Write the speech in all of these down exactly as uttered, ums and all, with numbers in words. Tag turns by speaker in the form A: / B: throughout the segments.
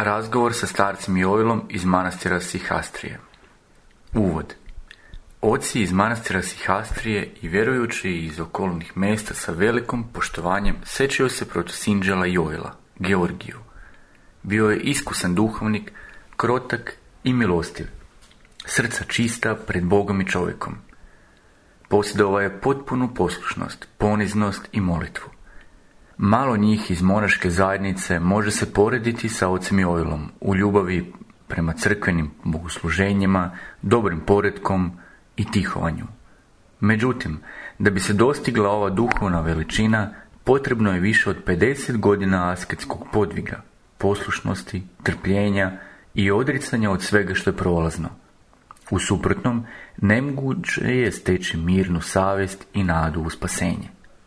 A: Razgovor sa starcem Joilom iz manastira Sihastrije. Uvod. Oci iz manastira Sihastrije i vjerujući iz okolnih mjesta sa velikom poštovanjem sečio se protiv sinđela Joila, Georgiju. Bio je iskusan duhovnik, krotak i milostiv, srca čista pred Bogom i čovjekom. Posjedovao je potpunu poslušnost, poniznost i molitvu. Malo njih iz monaške zajednice može se porediti sa ocem Joilom u ljubavi prema crkvenim bogosluženjima, dobrim poretkom i tihovanju. Međutim, da bi se dostigla ova duhovna veličina, potrebno je više od pedeset godina asketskog podviga, poslušnosti, trpljenja i odricanja od svega što je prolazno. U suprotnom, nemoguće je steći mirnu savjest i nadu u spasenje.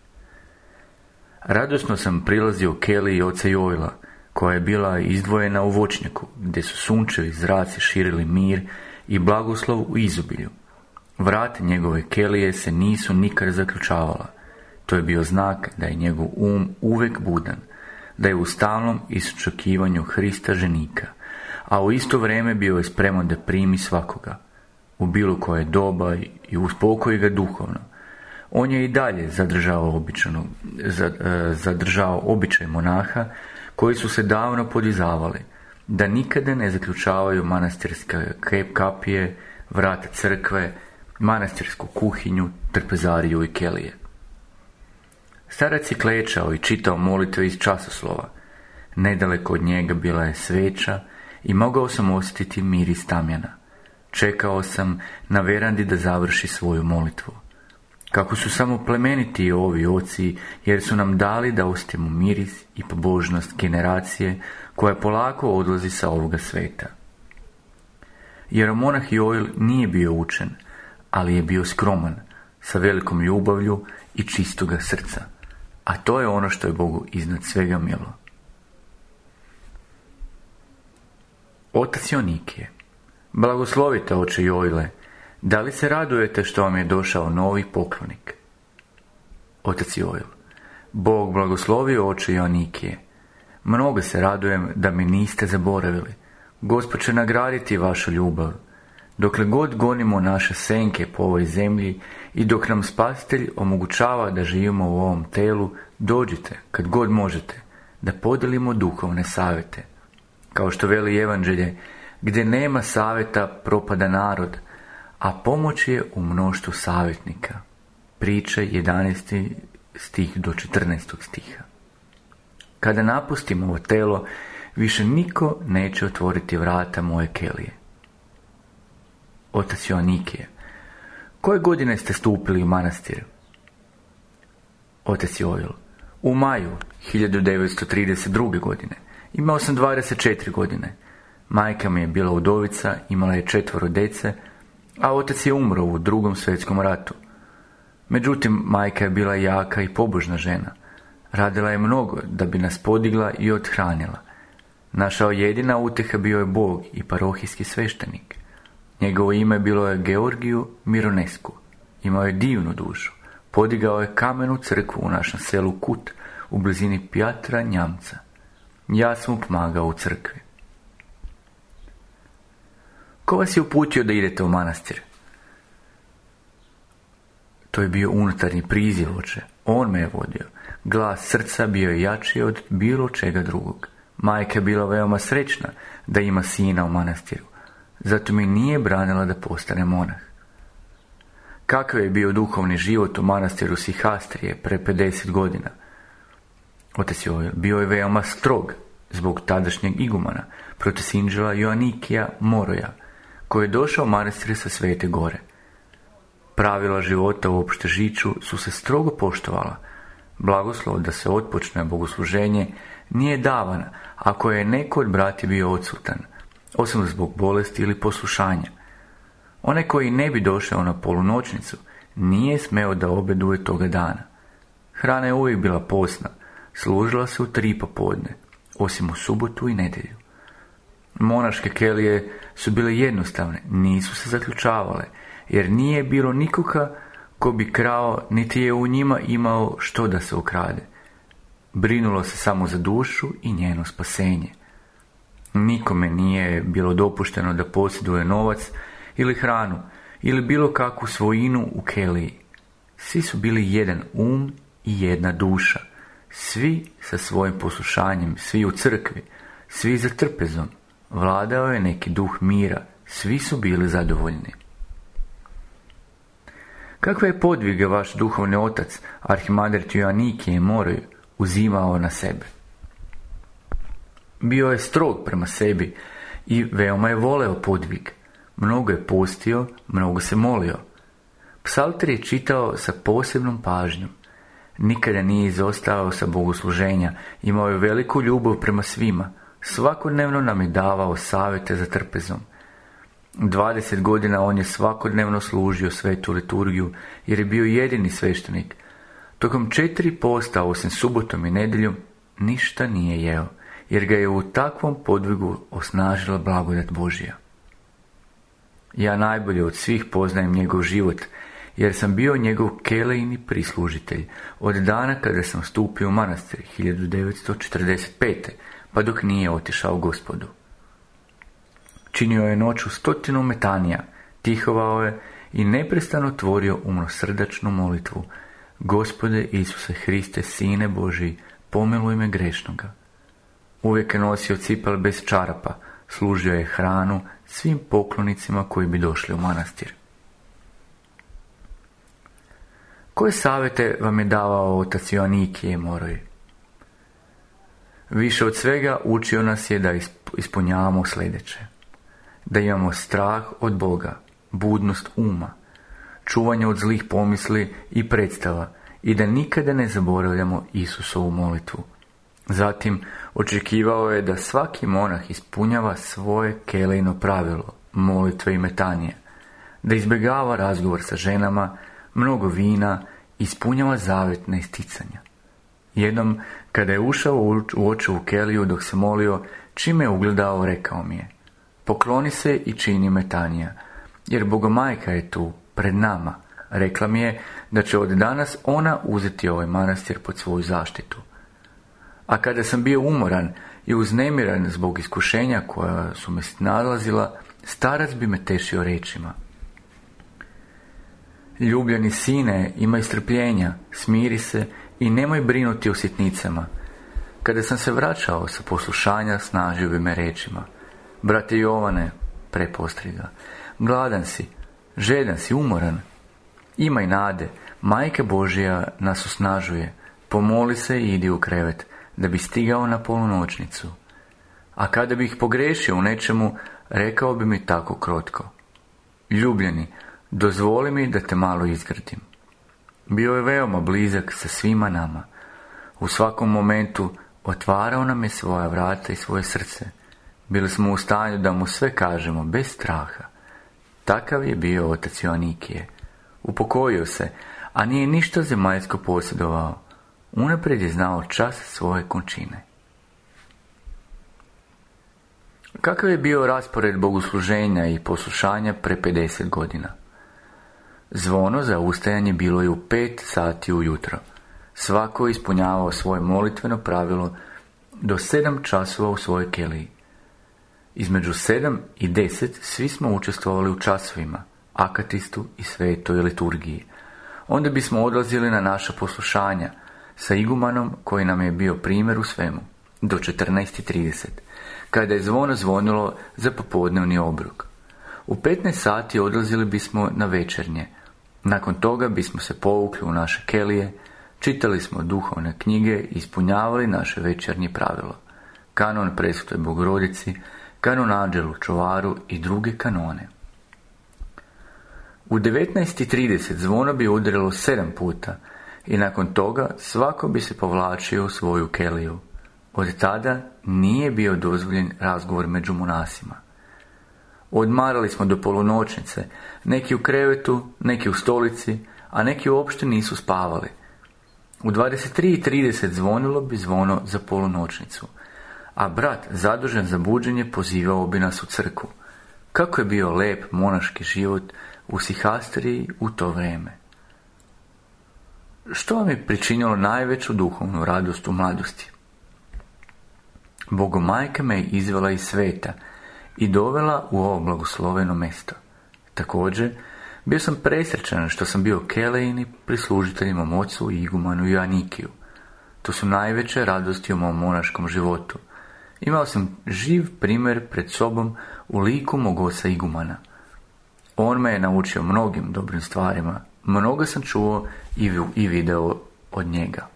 A: Radosno sam prilazio keliji oca Joila, koja je bila izdvojena u voćnjaku, gdje su sunčevi zraci širili mir i blagoslov u izobilju. Vrata njegove kelije se nisu nikad zaključavala. To je bio znak da je njegov um uvijek budan, da je u stalnom iščekivanju Hrista ženika, a u isto vrijeme bio je spreman da primi svakoga, u bilo koje doba i uspokoji ga duhovno. On je i dalje zadržao, običanu, zadržao običaj monaha koji su se davno podizavali, da nikada ne zaključavaju manastirske kapije, vrata crkve, manastirsku kuhinju, trpezariju i kelije. Starac je klečao i čitao molitve iz časoslova. Nedaleko od njega bila je sveća i mogao sam osjetiti miris tamjana. Čekao sam na verandi da završi svoju molitvu. Kako su samo plemeniti ovi oci, jer su nam dali da osjetimo miris i pobožnost generacije koja polako odlazi sa ovoga sveta. Jeromonah Joil nije bio učen, ali je bio skroman, sa velikom ljubavlju i čistoga srca, a to je ono što je Bogu iznad svega milo. Otac Jonikije. Blagoslovite, oče Joile, da li se radujete što vam je došao novi poklonik? Otac Joil. Bog blagoslovi, oče Jonikije. Mnogo se radujem da me niste zaboravili. Gospod će nagraditi vašu ljubav. Dokle god gonimo naše senke po ovoj zemlji i dok nam Spasitelj omogućava da živimo u ovom telu, dođite, kad god možete, da podelimo duhovne savjete. Kao što veli Evanđelje, gdje nema savjeta propada narod, a pomoć je u mnoštvu savjetnika. Priče jedanaesti stih do četrnaestog stiha. Kada napustimo ovo telo, više niko neće otvoriti vrata moje kelije. Otac Joanikije. Koje godine ste stupili u manastir? Otac Joil. U maju hiljadu devetsto trideset druge. godine. Imao sam dvadeset četiri godine. Majka mi je bila udovica, imala je četvoro djece, a otac je umro u drugom svjetskom ratu. Međutim, majka je bila jaka i pobožna žena. Radila je mnogo da bi nas podigla i othranila. Naša jedina utjeha bio je Bog i parohijski sveštenik. Njegovo ime bilo je Georgiju Mironescu. Imao je divnu dušu. Podigao je kamenu crkvu u našem selu Kut u blizini Pjatra Njamca. Ja sam mu pomagao u crkvi. Ko vas je uputio da idete u manastir? To je bio unutarnji priziv, oče. On me je vodio. Glas srca bio je jači od bilo čega drugog. Majka je bila veoma srećna da ima sina u manastiru. Zato mi nije branila da postane monah. Kakav je bio duhovni život u manastiru Sihastrije pre pedeset godina? Otac Joil bio je veoma strog zbog tadašnjeg igumana, protosinđela Joanikija Moroja, koji je došao u manastir sa Svete Gore. Pravila života u opštežiću su se strogo poštovala. Blagoslov da se otpočne bogosluženje nije davan ako je neko od brati bio odsutan, osim zbog bolesti ili poslušanja. Onaj koji ne bi došao na polunoćnicu nije smeo da obeduje toga dana. Hrana je uvijek bila postna, služila se u tri popodne, osim u subotu i nedjelju. Monaške kelije su bile jednostavne, nisu se zaključavale, jer nije bilo nikoga ko bi krao, niti je u njima imao što da se ukrade. Brinulo se samo za dušu i njeno spasenje. Nikome nije bilo dopušteno da posjeduje novac ili hranu ili bilo kakvu svojinu u keliji. Svi su bili jedan um i jedna duša. Svi sa svojim poslušanjem, svi u crkvi, svi za trpezom. Vladao je neki duh mira, svi su bili zadovoljni. Kakve je podvige vaš duhovni otac, arhimandrit Joanikije Moroj, uzimao na sebe? Bio je strog prema sebi i veoma je voleo podvig. Mnogo je postio, mnogo se molio. Psalter je čitao sa posebnom pažnjom. Nikada nije izostao sa bogosluženja, imao je veliku ljubav prema svima. Svakodnevno nam je davao savjete za trpezom. dvadeset godina on je svakodnevno služio svetu liturgiju, jer je bio jedini sveštenik. Tokom četiri posta, osim subotom i nedjeljom, ništa nije jeo, jer ga je u takvom podvigu osnažila blagodat Božja. Ja najbolje od svih poznajem njegov život, jer sam bio njegov kelejni prislužitelj od dana kada sam stupio u manastir hiljadu devetsto četrdeset pete. pa dok nije otišao Gospodu. Činio je noću stotinu metanija, tihovao je i neprestano tvorio umnosrdačnu molitvu: Gospode Isuse Hriste, Sine Božji, pomiluj me grešnoga. Uvijek je nosio cipel bez čarapa, služio je hranu svim poklonicima koji bi došli u manastir. Koje savjete vam je davao otac Joanikije Moroj? Više od svega učio nas je da ispunjavamo sljedeće: da imamo strah od Boga, budnost uma, čuvanje od zlih pomisli i predstava i da nikada ne zaboravljamo Isusovu molitvu. Zatim očekivao je da svaki monah ispunjava svoje kelejno pravilo, molitve i metanije, da izbjegava razgovor sa ženama, mnogo vina, ispunjava zavjetna isticanja. Jednom, kada je ušao u očevu keliju dok se molio, čim je ugledao, rekao mi je: pokloni se i čini metanija, jer Bogomajka je tu, pred nama. Rekla mi je da će od danas ona uzeti ovaj manastir pod svoju zaštitu. A kada sam bio umoran i uznemiran zbog iskušenja koja su me nalazila, starac bi me tešio rečima: ljubljeni sine, imaj strpljenja, smiri se i nemoj brinuti o sitnicama. Kada sam se vraćao sa poslušanja, snažio bi me rečima: brate Jovane, prepostri ga, gladan si, žedan si, umoran. Imaj nade, Majka Božja nas osnažuje, pomoli se i idi u krevet, da bi stigao na polunoćnicu. A kada bih pogrešio u nečemu, rekao bi mi tako krotko: ljubljeni, dozvoli mi da te malo izgradim. Bio je veoma blizak sa svima nama. U svakom momentu otvarao nam je svoja vrata i svoje srce. Bili smo u stanju da mu sve kažemo bez straha. Takav je bio otac Joanikije. Upokojio se, a nije ništa zemaljsko posjedovao. Unaprijed je znao čas svoje končine. Kakav je bio raspored bogosluženja i poslušanja pre pedeset godina? Zvono za ustajanje bilo je u pet sati ujutro. Svako je ispunjavao svoje molitveno pravilo do sedam časova u svojoj keliji. Između sedam i deset svi smo učestvovali u časovima, akatistu i svetoj liturgiji. Onda bismo odlazili na naša poslušanja sa igumanom koji nam je bio primjer u svemu, do četrnaest i trideset, kada je zvono zvonilo za popodnevni obrok. U petnaest sati odlazili bismo na večernje. Nakon toga bismo se povukli u naše kelije, čitali smo duhovne knjige i ispunjavali naše večernje pravilo: kanon Presvetoj Bogorodici, kanon Anđelu Čuvaru i druge kanone. U devetnaest i trideset zvono bi udarilo sedam puta i nakon toga svako bi se povlačio u svoju keliju. Od tada nije bio dozvoljen razgovor među monasima. Odmarali smo do polunoćnice, neki u krevetu, neki u stolici, a neki uopšte nisu spavali. U dvadeset tri i trideset zvonilo bi zvono za polunoćnicu, a brat zadužen za buđenje pozivao bi nas u crkvu. Kako je bio lep monaški život u Sihastriji u to vrijeme. Što vam je pričinilo najveću duhovnu radost u mladosti? Bogomajka me je izvela iz sveta i dovela u ovo blagosloveno mjesto. Također, bio sam presrećan što sam bio kelejini prislužiteljima ocu i igumanu Joanikiju. To su najveće radosti u mom monaškom životu. Imao sam živ primjer pred sobom u liku mog oca igumana. On me je naučio mnogim dobrim stvarima. Mnogo sam čuo i video od njega.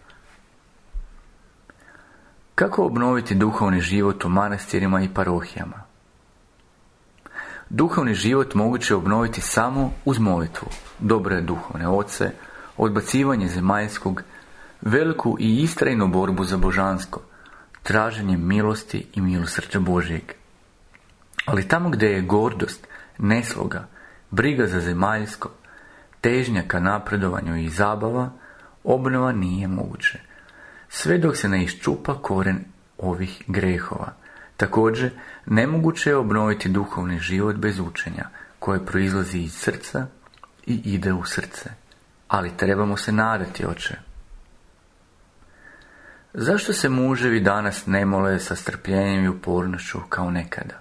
A: Kako obnoviti duhovni život u manastirima i parohijama? Duhovni život moguće je obnoviti samo uz molitvu, dobre duhovne oce, odbacivanje zemaljskog, veliku i istrajnu borbu za božansko, traženje milosti i milosrđa Božjeg. Ali tamo gdje je gordost, nesloga, briga za zemaljsko, težnja ka napredovanju i zabava, obnova nije moguće, sve dok se ne iščupa koren ovih grehova. Također, nemoguće je obnoviti duhovni život bez učenja, koje proizlazi iz srca i ide u srce. Ali trebamo se nadati, oče. Zašto se muževi danas ne mole sa strpljenjem i upornošću kao nekada?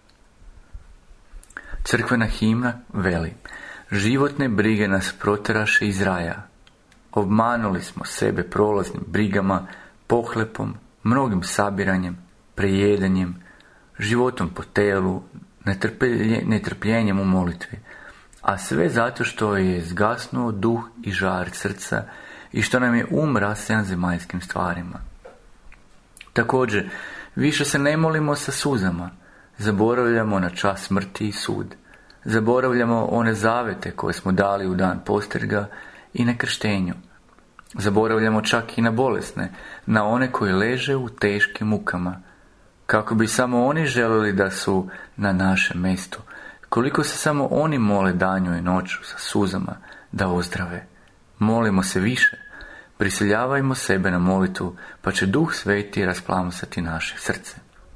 A: Crkvena himna veli: životne brige nas proteraše iz raja. Obmanuli smo sebe prolaznim brigama, pohlepom, mnogim sabiranjem, prejedanjem, životom po telu, netrplje, netrpljenjem u molitvi, a sve zato što je zgasnuo duh i žar srca i što nam je um rasejan zemaljskim stvarima. Također, više se ne molimo sa suzama, zaboravljamo na čas smrti i sud, zaboravljamo one zavete koje smo dali u dan posterga i na krštenju. Zaboravljamo čak i na bolesne, na one koji leže u teškim mukama, kako bi samo oni želeli da su na našem mjestu, koliko se samo oni mole danju i noću sa suzama da ozdrave. Molimo se više, prisiljavajmo sebe na molitvu, pa će Duh Sveti rasplamusati naše srce.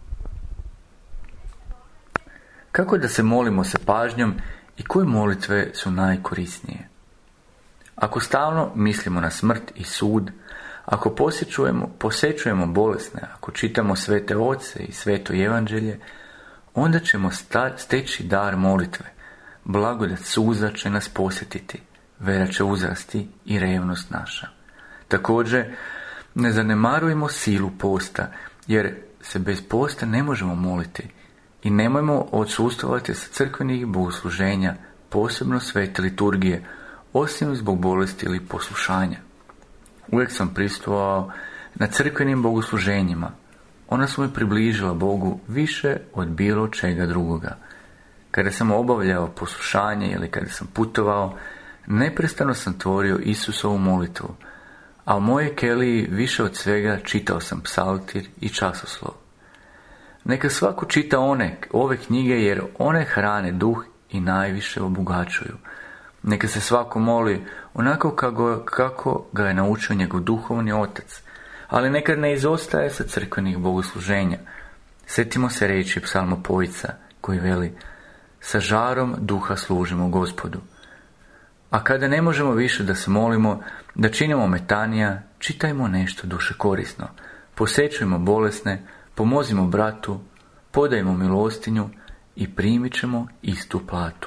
A: Kako da se molimo sa pažnjom i koje molitve su najkorisnije? Ako stalno mislimo na smrt i sud, ako posjećujemo, posjećujemo bolesne, ako čitamo svete oce i sveto evanđelje, onda ćemo sta, steći dar molitve. Blagodat suza će nas posjetiti, vera će uzrasti i revnost naša. Također, ne zanemarujemo silu posta, jer se bez posta ne možemo moliti i nemojmo odsustvovati sa crkvenih bogosluženja, posebno svete liturgije, osim zbog bolesti ili poslušanja. Uvijek sam prisustvovao na crkvenim bogosluženjima. Ona su me približila Bogu više od bilo čega drugoga. Kada sam obavljao poslušanje ili kada sam putovao, neprestano sam tvorio Isusovu molitvu, a u mojoj keliji više od svega čitao sam psaltir i časoslov. Neka svako čita one, ove knjige, jer one hrane duh i najviše obogaćuju. Neka se svako moli onako kako, kako ga je naučio njegov duhovni otac, ali nekad ne izostaje sa crkvenih bogosluženja. Sjetimo se riječi psalmopojica koji veli: sa žarom duha služimo Gospodu. A kada ne možemo više da se molimo, da činimo metanija, čitajmo nešto duše korisno, posjećujmo bolesne, pomozimo bratu, podajmo milostinju i primit ćemo istu platu.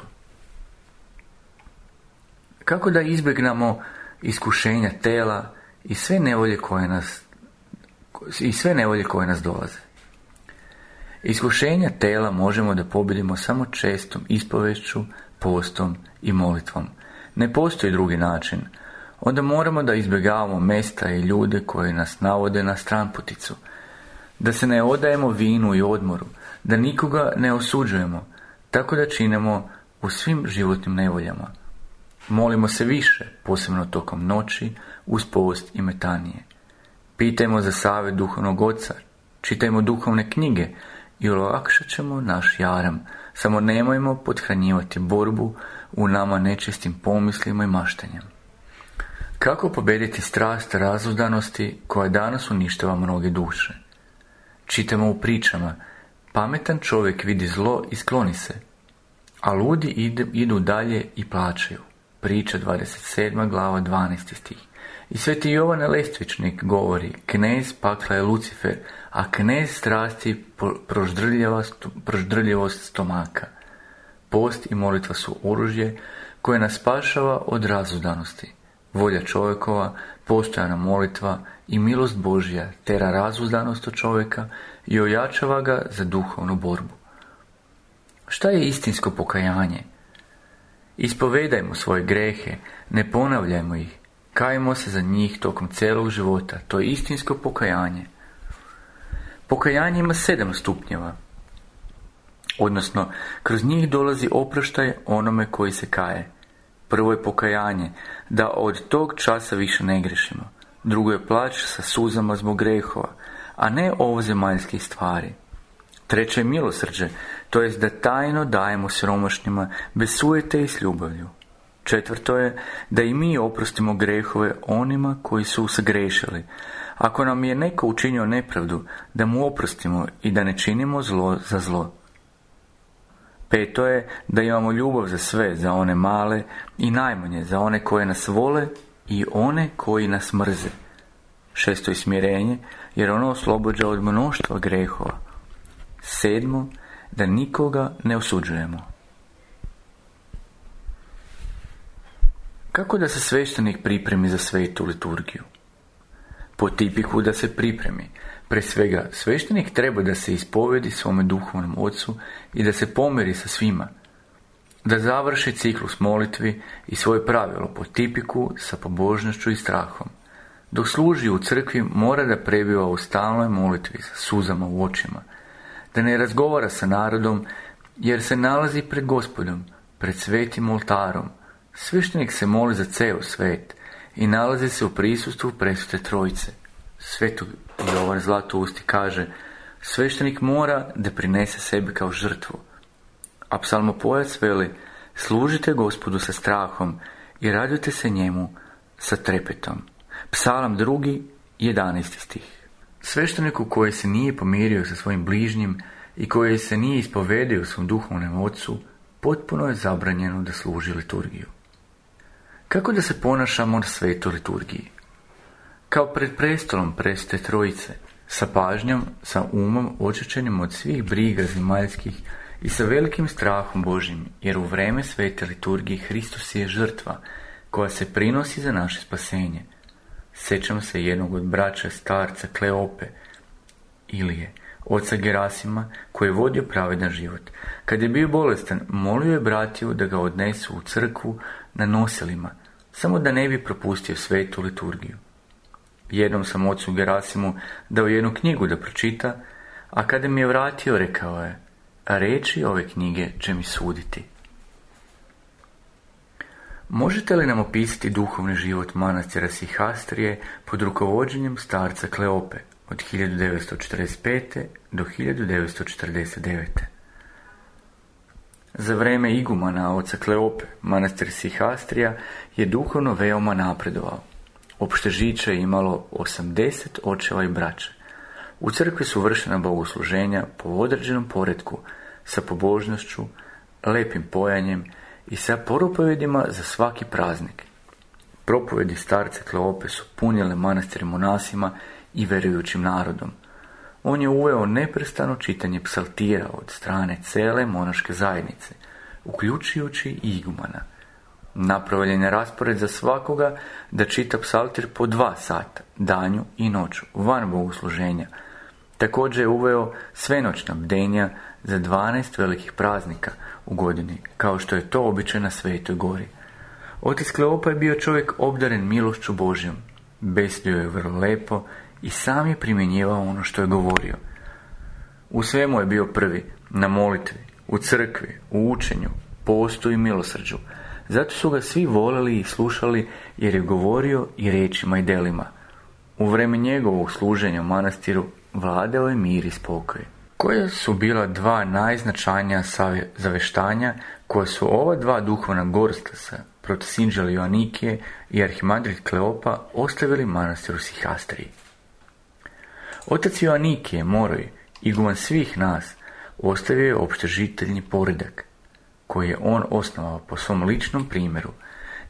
A: Kako da izbjegnemo iskušenja tela i sve nevolje koje nas i sve nevolje koje nas dolaze? Iskušenja tela možemo da pobjedimo samo čestom ispovešću, postom i molitvom. Ne postoji drugi način. Onda moramo da izbjegavamo mjesta i ljude koji nas navode na stranputicu, da se ne odajemo vinu i odmoru, da nikoga ne osuđujemo, tako da činimo u svim životnim nevoljama. Molimo se više, posebno tokom noći, uz post i metanije. Pitajmo za savjet duhovnog oca, čitajmo duhovne knjige i olakšat ćemo naš jaram, samo nemojmo pothranjivati borbu u nama nečistim pomislima i maštanjem. Kako pobijediti strast razuzdanosti koja danas uništava mnoge duše? Čitamo u pričama: pametan čovjek vidi zlo i skloni se, a ludi idu dalje i plaćaju. Priča dvadeset sedma glava dvanaesti stih. I sveti Jovan Lestvičnik govori: knez pakla je Lucifer, a knez strasti proždrljivost stomaka. Post i molitva su oružje koje nas spašava od razuzdanosti. Volja čovjekova, postojana molitva i milost Božja tera razuzdanost od čovjeka i ojačava ga za duhovnu borbu. Šta je istinsko pokajanje? Ispovedajmo svoje grehe, ne ponavljajmo ih, kajmo se za njih tokom celog života. To je istinsko pokajanje. Pokajanje ima sedam stupnjeva, odnosno kroz njih dolazi oproštaj onome koji se kaje. Prvo je pokajanje, da od tog časa više ne grešimo. Drugo je plać sa suzama zbog grehova, a ne ovozemaljskih stvari. Treće je milosrđe, to jest da tajno dajemo siromašnima bez sujete i s ljubavlju. Četvrto je da i mi oprostimo grehove onima koji su sagrešili. Ako nam je neko učinio nepravdu, da mu oprostimo i da ne činimo zlo za zlo. Peto je da imamo ljubav za sve, za one male i najmanje, za one koje nas vole i one koji nas mrze. Šesto je smirenje, jer ono oslobođa od mnoštva grehova. Sedmo, da nikoga ne osuđujemo. Kako da se sveštenik pripremi za svetu liturgiju? Po tipiku da se pripremi. Pre svega, sveštenik treba da se ispovedi svome duhovnom ocu i da se pomiri sa svima, da završi ciklus molitvi i svoje pravilo po tipiku sa pobožnošću i strahom. Dok služi u crkvi, mora da prebiva u stalnoj molitvi sa suzama u očima, da ne razgovara sa narodom, jer se nalazi pred Gospodom, pred svetim oltarom. Sveštenik se moli za ceo svet i nalazi se u prisustvu presvete trojice. Svetog Jovan Zlatousti kaže: sveštenik mora da prinese sebe kao žrtvu. A psalmopojac veli: služite Gospodu sa strahom i radujte se njemu sa trepetom. Psalam drugi, jedanaesti stih. Svešteniku koji se nije pomirio sa svojim bližnjim i koji se nije ispovedio svom duhovnom ocu, potpuno je zabranjeno da služi liturgiju. Kako da se ponašamo na svetoj liturgiji? Kao pred prestolom presvete trojice, sa pažnjom, sa umom očišćenim od svih briga zemaljskih i sa velikim strahom Božjim, jer u vreme svete liturgije Hristos je žrtva koja se prinosi za naše spasenje. Sjećam se jednog od braća starca Kleope, Ilije, oca Gerasima, koji je vodio pravedan život. Kad je bio bolestan, molio je bratiju da ga odnesu u crkvu na nosilima, samo da ne bi propustio svetu liturgiju. Jednom sam ocu Gerasimu dao jednu knjigu da pročita, a kada mi je vratio, rekao je: a reči ove knjige će mi suditi. Možete li nam opisati duhovni život manastira Sihastrije pod rukovođenjem starca Kleope od hiljadu devetsto četrdeset pete do hiljadu devetsto četrdeset devete. Za vreme igumana oca Kleope, manastir Sihastrija je duhovno veoma napredovao. Opštežiće je imalo osamdeset očeva i braće. U crkvi su vršena bogosluženja po određenom poretku, sa pobožnošću, lepim pojanjem i sa propovedima za svaki praznik. Propovedi starca Kleope su punile manastir monasima i verujućim narodom. On je uveo neprestano čitanje psaltira od strane cele monaške zajednice, uključujući i igumana. Napravljen je raspored za svakoga da čita psaltir po dva sata, danju i noću, van bogosluženja. Također je uveo svenoćna bdenja za dvanaest velikih praznika u godini, kao što je to običaj na Svetoj gori. Otac Kleopa je bio čovjek obdaren milošću Božjom, beslio je vrlo lepo i sam je primjenjivao ono što je govorio. U svemu je bio prvi, na molitvi, u crkvi, u učenju, postu i milosrđu. Zato su ga svi voleli i slušali, jer je govorio i riječima i delima. U vreme njegovog služenja u manastiru vladao je mir i spokoj. Koja su bila dva najznačajnija zaveštanja koja su ova dva duhovna gorstasa, protosinđeli Joanikije i arhimandrit Kleopa, ostavili manastiru Sihastriji? Otac Joanikije, Moroj, iguman svih nas, ostavio je opštežiteljni poredak, koji je on osnovao po svom ličnom primjeru.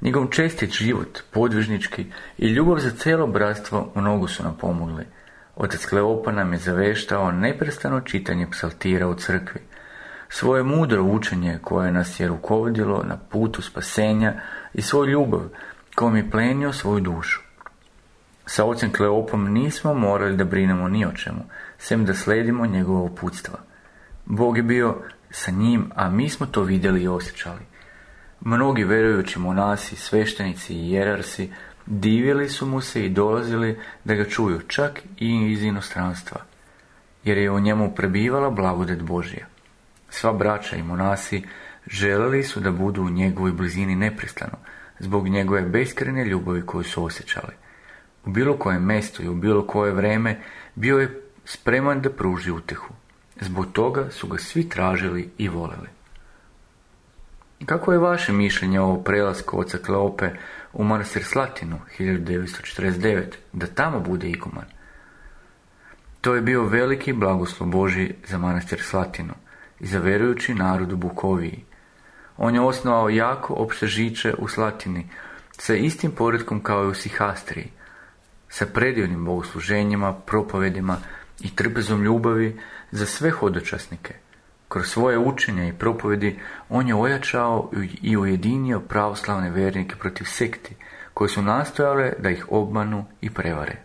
A: Njegov čestit život, podvižnički i ljubav za cijelo bratstvo mnogo su nam pomogli. Otac Kleopa nam je zaveštao neprestano čitanje psaltira u crkvi. Svoje mudro učenje koje nas je rukovodilo na putu spasenja i svoju ljubav kojom je plenio svoju dušu. Sa ocem Kleopom nismo morali da brinemo ni o čemu, sem da sledimo njegova uputstva. Bog je bio sa njim, a mi smo to vidjeli i osjećali. Mnogi verujući monasi, sveštenici i jerarsi divili su mu se i dolazili da ga čuju, čak i iz inostranstva, jer je u njemu prebivala blagodat Božja. Sva braća i monasi želeli su da budu u njegovoj blizini neprestano, zbog njegove beskrajne ljubavi koju su osjećali. U bilo kojem mjestu i u bilo koje vreme bio je spreman da pruži utehu. Zbog toga su ga svi tražili i voleli. Kako je vaše mišljenje o prelasku oca Kleope u manastir Slatinu hiljadu devetsto četrdeset devete. da tamo bude iguman? To je bio veliki blagoslov Božji za manastir Slatinu i za verujući narod u Bukoviji. On je osnovao jako opštežiće u Slatini sa istim poretkom kao i u Sihastriji, sa predivnim bogosluženjima, propovedima i trpezom ljubavi za sve hodočasnike. Kroz svoje učenje i propovedi on je ojačao i ujedinio pravoslavne vernike protiv sekti koje su nastojale da ih obmanu i prevare.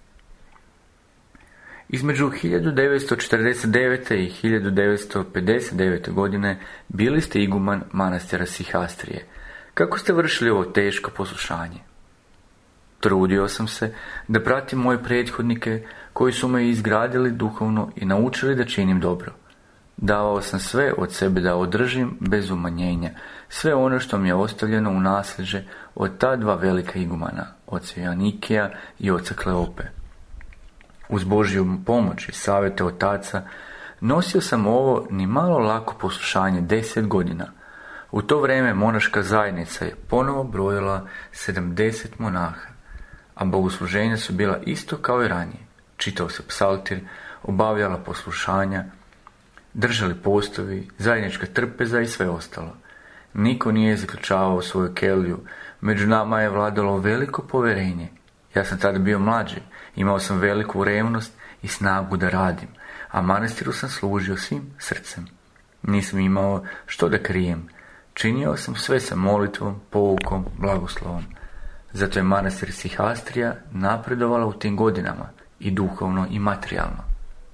A: Između hiljadu devetsto četrdeset devete. i hiljadu devetsto pedeset devete. godine bili ste iguman manastira Sihastrije. Kako ste vršili ovo teško poslušanje? Trudio sam se da pratim moje prethodnike koji su me izgradili duhovno i naučili da činim dobro. Davao sam sve od sebe da održim bez umanjenja sve ono što mi je ostavljeno u nasljeđe od ta dva velika igumana, oca Janikija i oca Kleope. Uz Božju pomoć i savjete otaca nosio sam ovo ni malo lako poslušanje deset godina. U to vrijeme monaška zajednica je ponovo brojila sedamdeset monaha, a bogosluženja su bila isto kao i ranije. Čitao se psaltir, obavljala poslušanja, držali postovi, zajednička trpeza i sve ostalo. Niko nije zaključavao svoju keliju, među nama je vladalo veliko povjerenje. Ja sam tada bio mlađi, imao sam veliku revnost i snagu da radim, a manastiru sam služio svim srcem. Nisam imao što da krijem, činio sam sve sa molitvom, poukom, blagoslovom. Zato je manastir Sihastrija napredovala u tim godinama, i duhovno i materijalno.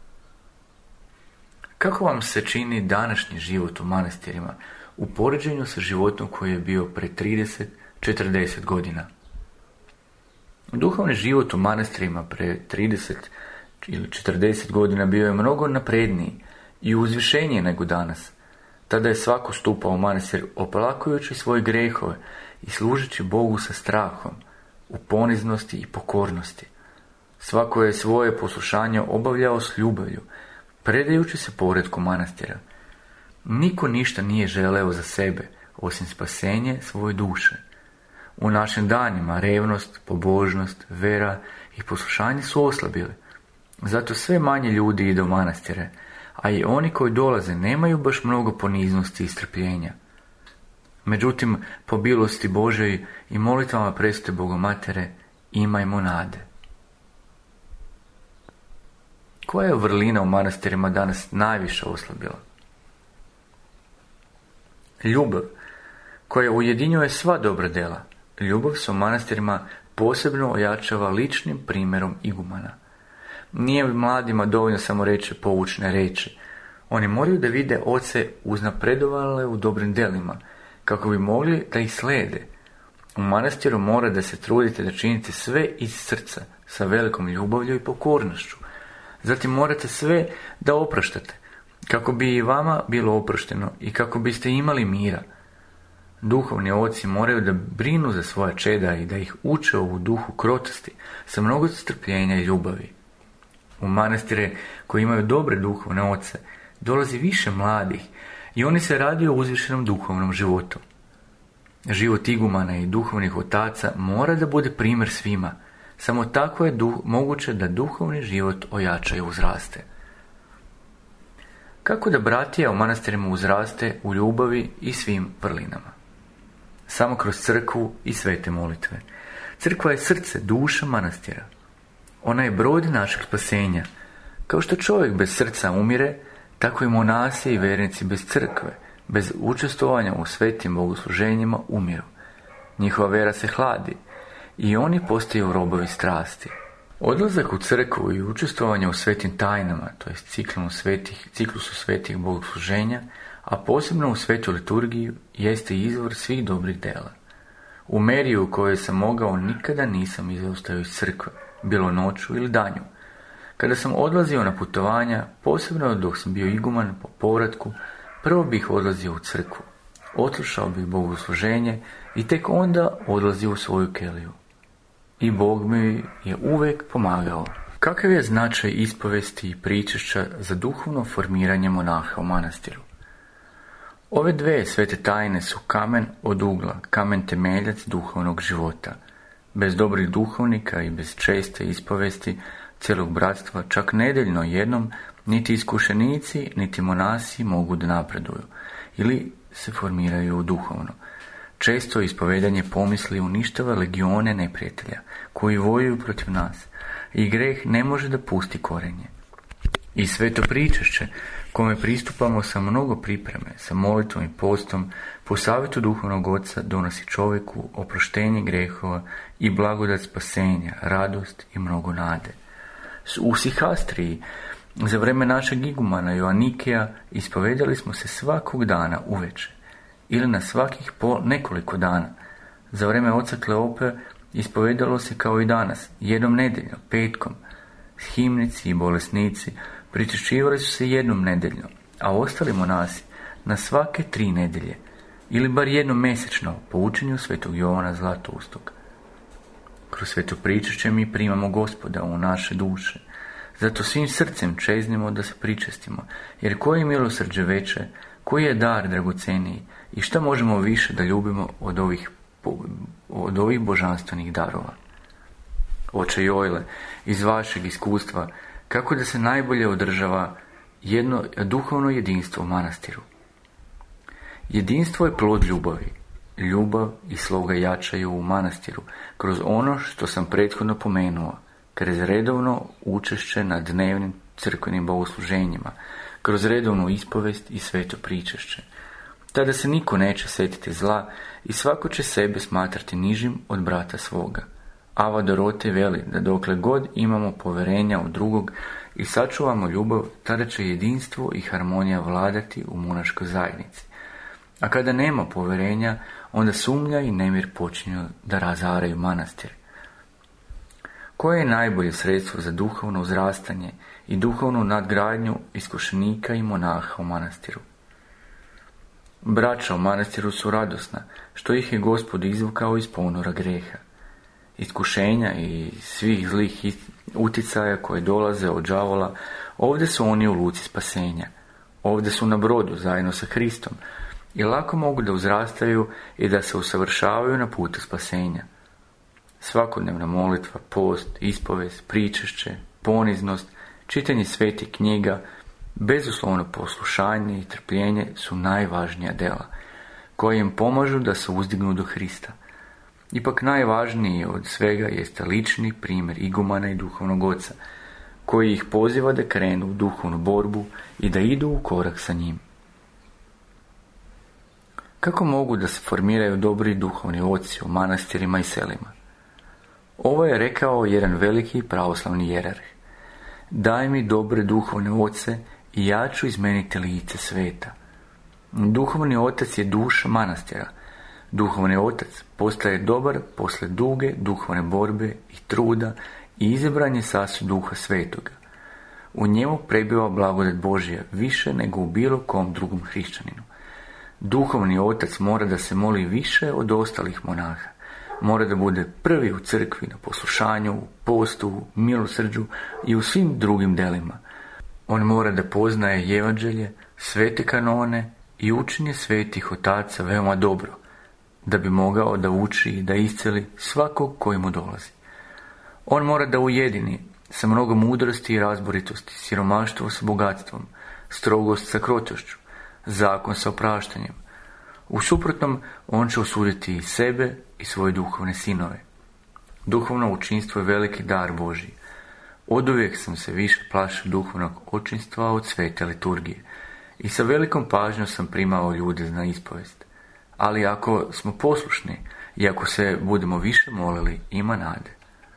A: Kako vam se čini današnji život u manastirima u poređenju sa životom koji je bio pre trideset do četrdeset godina? Duhovni život u manastirima pre trideset ili četrdeset godina bio je mnogo napredniji i uzvišenije nego danas. Tada je svako stupao u manastir oplakujući svoje grehove i služeći Bogu sa strahom, u poniznosti i pokornosti. Svako je svoje poslušanje obavljao s ljubavlju, predajući se poretku manastira. Niko ništa nije želeo za sebe, osim spasenje svoje duše. U našim danima revnost, pobožnost, vera i poslušanje su oslabili. Zato sve manje ljudi ide u manastire, a i oni koji dolaze nemaju baš mnogo poniznosti i strpljenja. Međutim, po milosti Božoj i molitvama presvete Bogomatere imajmo nade. Koja je vrlina u manastirima danas najviše oslabila? Ljubav, koja ujedinjuje sva dobra djela. Ljubav se u manastirima posebno ojačava ličnim primjerom igumana. Nije mladima dovoljno samo reći poučne reči. Oni moraju da vide oce uznapredovale u dobrim djelima, kako bi mogli da ih slijede. U manastiru mora da se trudite da činite sve iz srca, sa velikom ljubavlju i pokornošću. Zatim morate sve da opraštate, kako bi i vama bilo oprošteno i kako biste imali mira. Duhovni oci moraju da brinu za svoja čeda i da ih uče u duhu krotosti, sa mnogo strpljenja i ljubavi. U manastire koji imaju dobre duhovne oce dolazi više mladih i oni se radi o uzvišenom duhovnom životu. Život igumana i duhovnih otaca mora da bude primjer svima. Samo tako je duh, moguće da duhovni život ojača i uzraste. Kako da bratija u manastirima uzraste u ljubavi i svim vrlinama? samo kroz crkvu i svete molitve. Crkva je srce, duša manastira. Ona je brod našeg spasenja. Kao što čovjek bez srca umire, tako i monasi i vernici bez crkve, bez učestvovanja u svetim bogosluženjima umiru. Njihova vera se hladi i oni postaju robovi strasti. Odlazak u crkvu i učestvovanje u svetim tajnama, to je ciklusu svetih, ciklusu svetih bogosluženja, a posebno u svetu liturgiju, jeste izvor svih dobrih dela. U meri u kojoj sam mogao nikada nisam izostao iz crkve, bilo noću ili danju. Kada sam odlazio na putovanja, posebno dok sam bio iguman po povratku, prvo bih odlazio u crkvu, odslušao bih bogosluženje i tek onda odlazio u svoju keliju. I Bog mi je uvijek pomagao. Kakav je značaj ispovesti i pričešća za duhovno formiranje monaha u manastiru? Ove dve svete tajne su kamen od ugla, kamen temeljac duhovnog života. Bez dobrih duhovnika i bez česte ispovesti cijelog bratstva, čak nedeljno jednom, niti iskušenici, niti monasi mogu da napreduju ili se formiraju duhovno. Često ispovedanje pomisli uništava legione neprijatelja koji vojuju protiv nas i greh ne može da pusti korenje. I sveto pričešće, kome pristupamo sa mnogo pripreme, sa molitvom i postom, po savjetu duhovnog oca donosi čovjeku oproštenje grehova i blagodat spasenja, radost i mnogo nade. U Sihastriji, za vreme našeg igumana Joanikija, ispovedali smo se svakog dana uveče ili na svakih pol nekoliko dana. Za vreme oca Kleope ispovedalo se kao i danas, jednom nedeljno, petkom. Himnici i bolesnici pričešćivali su se jednom nedeljno, a ostali monasi na svake tri nedelje, ili bar jednom mjesečno po učenju svetog Jovana Zlatoustog. Kroz sveto pričešće mi primamo Gospoda u naše duše. Zato svim srcem čeznimo da se pričestimo, jer koje je milosrđe veće, koji je dar dragoceniji i šta možemo više da ljubimo od ovih, od ovih božanstvenih darova. Oče Jojle, iz vašeg iskustva, kako da se najbolje održava jedno duhovno jedinstvo u manastiru? Jedinstvo je plod ljubavi. Ljubav i sloga jačaju u manastiru kroz ono što sam prethodno pomenuo, kroz redovno učešće na dnevnim crkvenim bogosluženjima, kroz redovnu ispovest i sveto pričešće. Tada se niko neće setiti zla i svako će sebe smatrati nižim od brata svoga. Ava Dorote veli da dokle god imamo poverenja u drugog i sačuvamo ljubav, tada će jedinstvo i harmonija vladati u monaškoj zajednici. A kada nema poverenja, onda sumnja i nemir počinju da razaraju manastir. Koje je najbolje sredstvo za duhovno uzrastanje i duhovnu nadgradnju iskušenika i monaha u manastiru? Braća u manastiru su radosna, što ih je Gospod izvukao iz ponora greha. Iskušenja i svih zlih uticaja koje dolaze od đavola, ovdje su oni u luci spasenja. Ovdje su na brodu zajedno sa Hristom i lako mogu da uzrastaju i da se usavršavaju na putu spasenja. Svakodnevna molitva, post, ispovest, pričešće, poniznost, čitanje svetih knjiga, bezuslovno poslušanje i trpljenje su najvažnija dela, koje im pomažu da se uzdignu do Hrista. Ipak najvažniji od svega jeste lični primjer igumana i duhovnog oca, koji ih poziva da krenu u duhovnu borbu i da idu u korak sa njim. Kako mogu da se formiraju dobri duhovni oci u manastirima i selima? Ovo je rekao jedan veliki pravoslavni jerarh. Daj mi dobre duhovne oce i ja ću izmeniti lice sveta. Duhovni otac je duša manastira. Duhovni otac postaje dobar posle duge duhovne borbe i truda i izabran je sasu duha svetoga. U njemu prebiva blagodat Božja više nego u bilo kom drugom hrišćaninu. Duhovni otac mora da se moli više od ostalih monaha. Mora da bude prvi u crkvi, na poslušanju, u postu, u milosrđu i u svim drugim delima. On mora da poznaje evanđelje, svete kanone i učenje svetih otaca veoma dobro, da bi mogao da uči i da isceli svakog koji mu dolazi. On mora da ujedini sa mnogo mudrosti i razboritosti, siromaštvo sa bogatstvom, strogost sa krotošću, zakon sa opraštanjem. U suprotnom, on će osuditi i sebe i svoje duhovne sinove. Duhovno očinstvo je veliki dar Božji. Oduvijek sam se više plašio duhovnog očinstva od svete liturgije i sa velikom pažnjom sam primao ljude na ispovest. Ali ako smo poslušni i ako se budemo više molili, ima nade.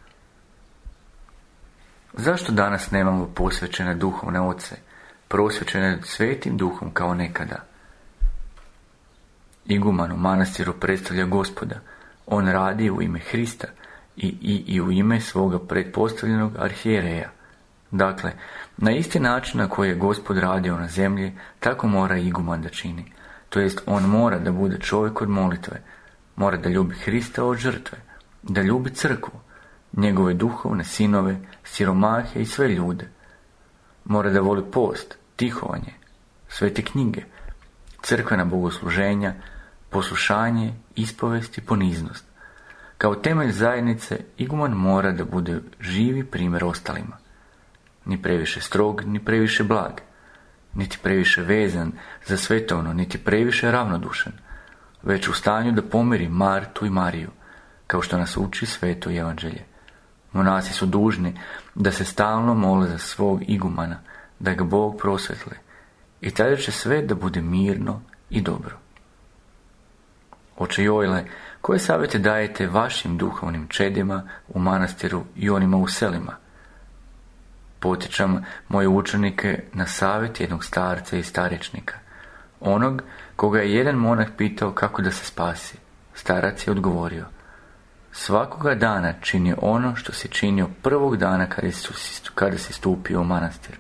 A: Zašto danas nemamo posvećene duhovne oce, prosvećene svetim duhom kao nekada? Iguman u manastiru predstavlja Gospoda. On radi u ime Hrista i, i, i u ime svoga pretpostavljenog arhijereja. Dakle, na isti način na koji je Gospod radio na zemlji, tako mora iguman da čini. To jest, on mora da bude čovjek od molitve, mora da ljubi Hrista od žrtve, da ljubi crkvu, njegove duhovne sinove, siromahe i sve ljude. Mora da voli post, tihovanje, svete knjige, crkvena bogosluženja, poslušanje, ispovest i poniznost. Kao temelj zajednice, iguman mora da bude živi primjer ostalima. Ni previše strog, ni previše blag, niti previše vezan za svetovno, niti previše ravnodušan, već u stanju da pomiri Martu i Mariju, kao što nas uči sveto evanđelje. Monasi su dužni da se stalno mole za svog igumana, da ga Bog prosvetle, i tada će sve da bude mirno i dobro. Oče Joile, koje savjete dajete vašim duhovnim čedima u manastiru i onima u selima? Potičam moje učenike na savjet jednog starca i starečnika, onog koga je jedan monah pitao kako da se spasi. Starac je odgovorio: svakoga dana čini ono što si činio prvog dana kada si, kada si stupio u manastir.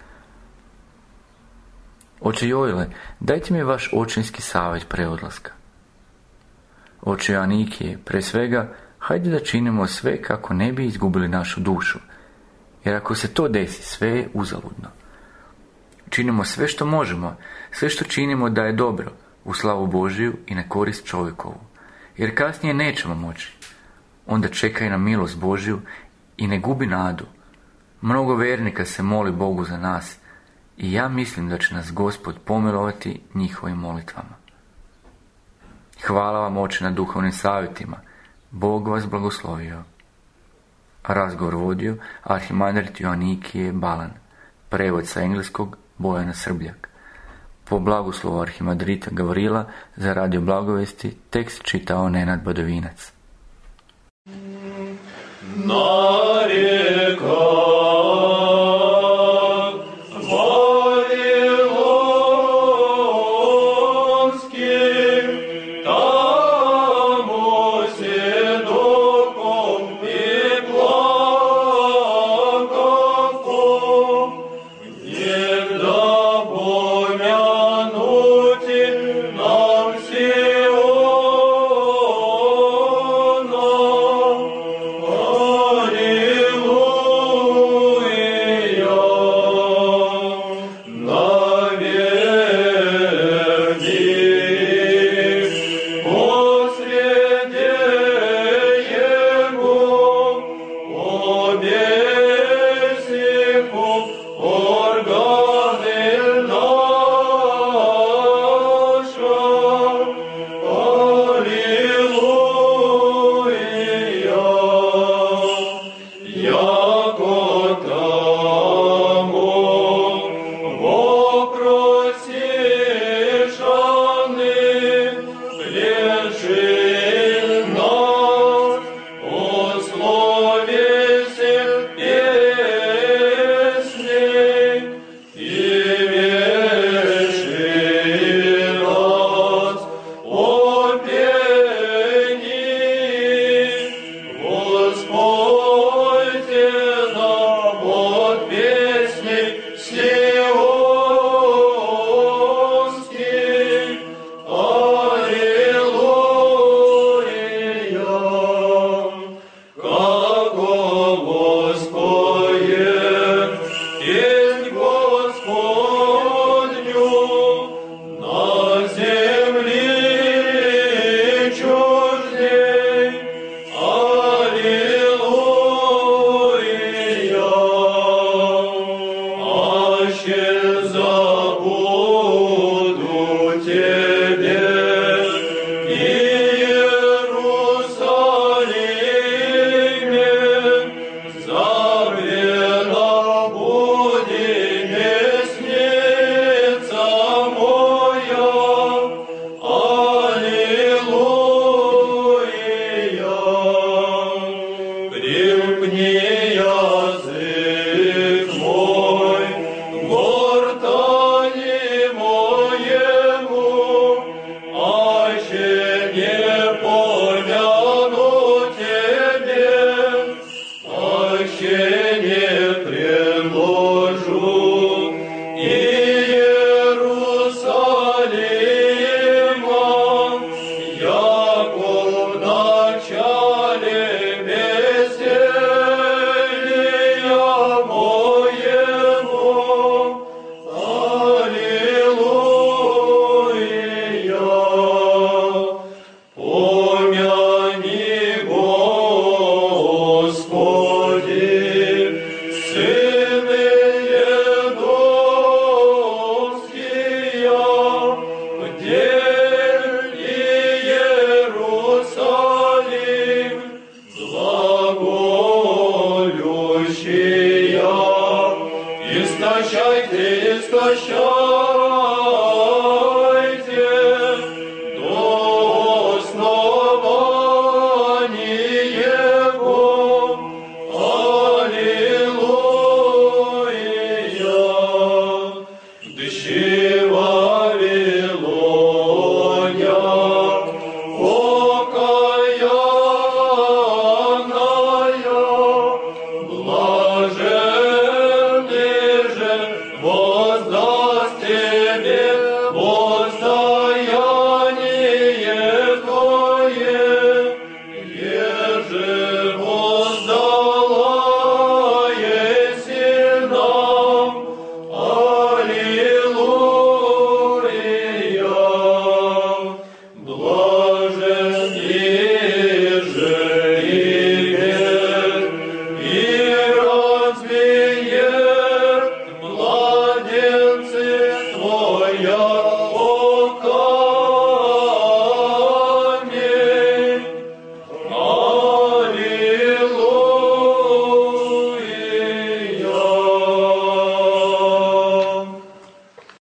A: Oče Joile, dajte mi vaš očinski savjet pre odlaska. Oče Joanikije, pre svega, hajde da činimo sve kako ne bi izgubili našu dušu, jer ako se to desi, sve je uzaludno. Činimo sve što možemo, sve što činimo da je dobro, u slavu Božiju i na korist čovjekovu, jer kasnije nećemo moći. Onda čekaj na milost Božju i ne gubi nadu. Mnogo vernika se moli Bogu za nas i ja mislim da će nas Gospod pomilovati njihovim molitvama. Hvala vam, Oče, na duhovnim savjetima. Bog vas blagoslovio. Razgovor vodio arhimandrit Joanikije Balan. Prevod sa engleskog Bojana Srbljak. Po blagoslovu arhimandrita Gavrila za radio Blagovesti tekst čitao Nenad Badovinac.
B: Nam si nešto što